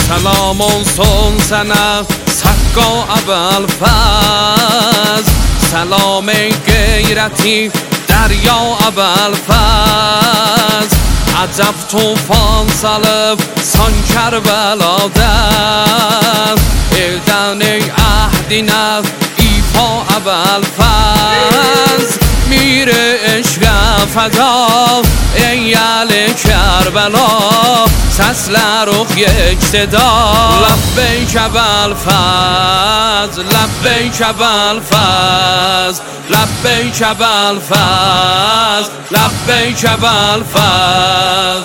سلام olsun sana Sakko Abulfaz سلام غیرتی دریا Abulfaz عجب طوفان salıb san Kərbəlada eldən ey əhdinə ifa Abulfaz میره عشق فدا ای اهل کربلا سسلر و یک صدا لبیک ابوالفضل لبیک ابوالفضل لبیک ابوالفضل لبیک ابوالفضل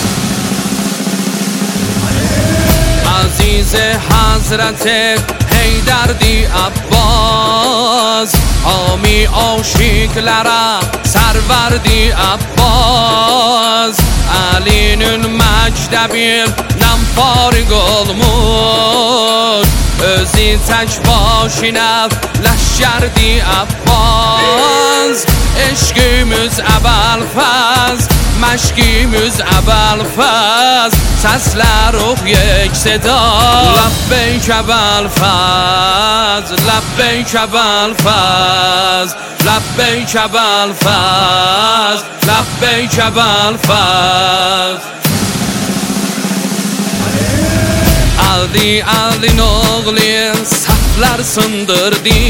عزیز حضرت حیدردی عباس حامی عاشقlara سروردی عباس Ali'nin məktəbindən fariq olmuş özü tək başına ləşkərdi Abbas eşqimiz Abulfaz məşqimiz Abulfaz səslər ox یک صدا لبیک ابوالفضل لبیک ابوالفضل لبیک ابوالفضل لبیک ابوالفضل aldin oğlu saflar sındırdı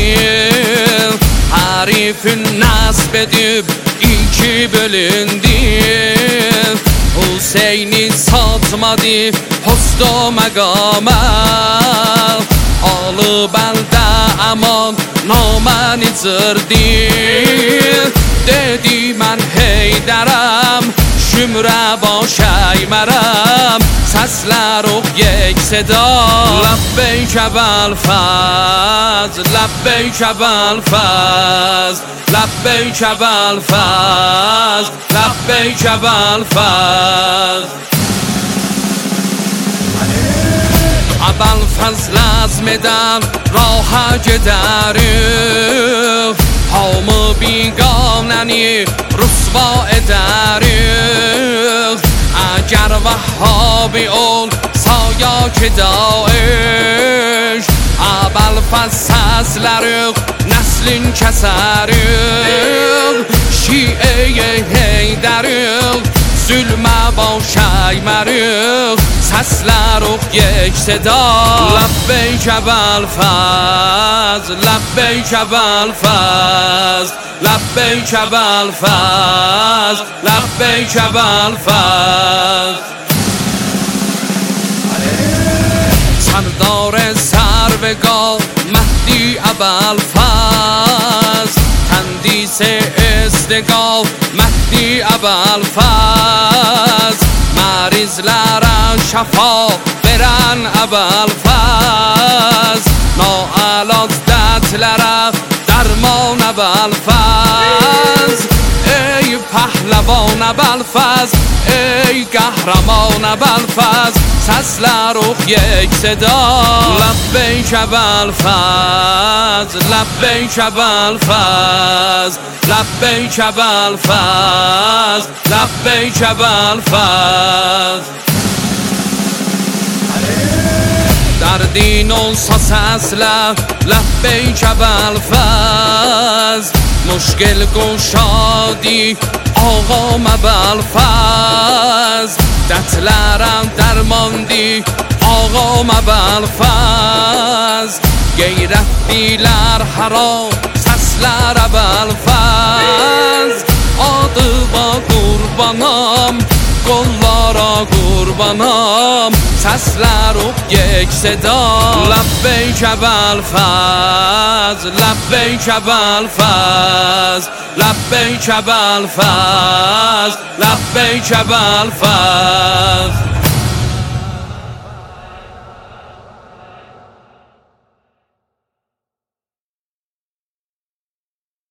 Arif'in nasip edip iki bölündü Hüseyin'i satmadı postu makama Alıp elde aman naməni cırdı Dedi mən Heydərəm şümrə başaymərəm Səslər ox یک صدا لبیک ابوالفضل لبیک ابوالفضل لبیک ابوالفضل لبیک ابوالفضل Abulfazl azmeden raha gedərik Hamı biganəni rüsva edərik Əgər vəhhabi ol saya ki Daeş Abulfazl səslərik nəslin kəsərik Şiə-i Heydərik zulmə başaymərik səslər ox یک صدا لبیک ابوالفضل لبیک ابوالفضل لبیک ابوالفضل لبیک ابوالفضل سردار سروگاه مهدی ابوالفضل تندیس استگاه مهدی ابوالفضل مریضlara şəfa verən Abulfazl naəlac dərdlərə dərman Abulfazl ey pəhləvan Abulfazl ey qəhrəman Abulfazl səslər ox یک صدا لبیک ابوالفضل لبیک ابوالفضل لبیک ابوالفضل لبیک ابوالفضل در دین olsa səslər لبیک ابوالفضل مشکل گشادی آقام Abulfazl dərdlərəm dərmandı آقام Abulfazl qeyrətdilər haram səslər Abulfazl adıma qurbanam qollara qurbanam səslər ox یک صدا لبیک ابوالفضل لبیک ابوالفضل لبیک ابوالفضل لبیک ابوالفضل